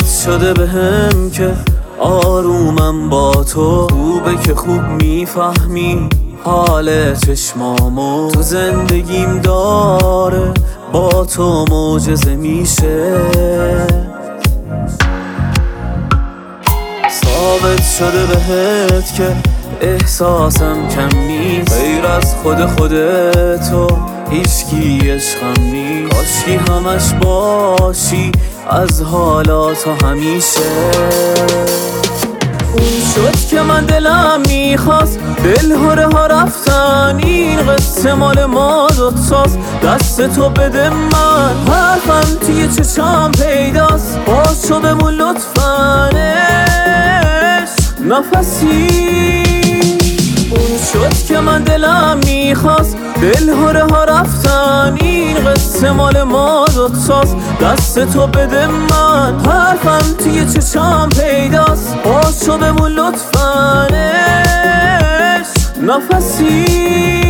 ثابت شده بهم که آرومم با تو. خوبه که خوب میفهمی حال چشمامو، تو زندگیم داره با تو معجزه میشه. ثابت شده بهت که احساسم کم نیست، غیر از خودتو هیچکی عشقم نیست. کاشکی همش باشی از حالا تا همیشه. اون شد که من دلم میخواست، دلهره ها رفتن، این قصه مال ما دوتاست. دست تو بده من، حرفم توی چشم پیداست. باشو بمون لطفاً نفسی. اون شد که من دلم میخواست، دلهره ها رفتن، این قصه مال ما دوتاست. دست تو بده من، حرفم توی چشم پیداست. باشو بمون لطفاً نفسی.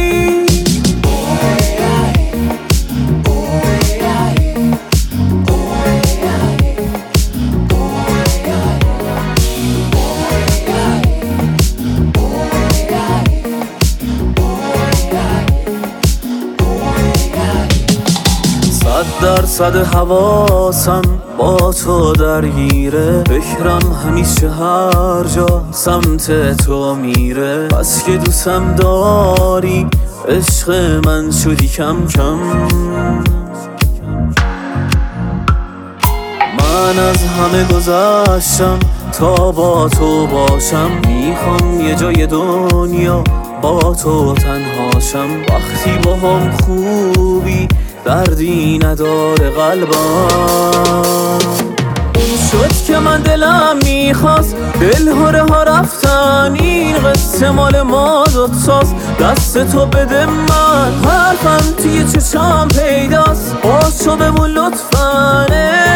درصد حواسم با تو درگیره، فکرم همیشه هر جا سمت تو میره. بس که دوستم داری عشق من شدی کم کم. من از همه گذشتم تا با تو باشم، میخوام یه جای دنیا با تو تنهاشم. وقتی با هم خوبی دردی نداره قلبم. اون شد که من دلم میخواست، دلهره ها رفتن، این قصه مال ما دوتاست. دست تو بده من، حرفم توی چشم پیداست. باشو بمون لطفاً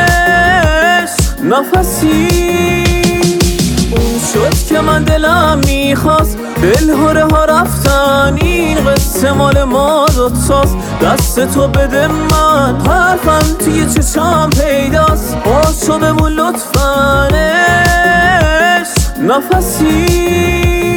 نفسی. اون شد که من دلم میخواست، دلهره ها رفتن، این قصه مال ما دوتاست. دست تو بده من، حرفم توی چشم پیداست. باشو بمون لطفاً نفسی.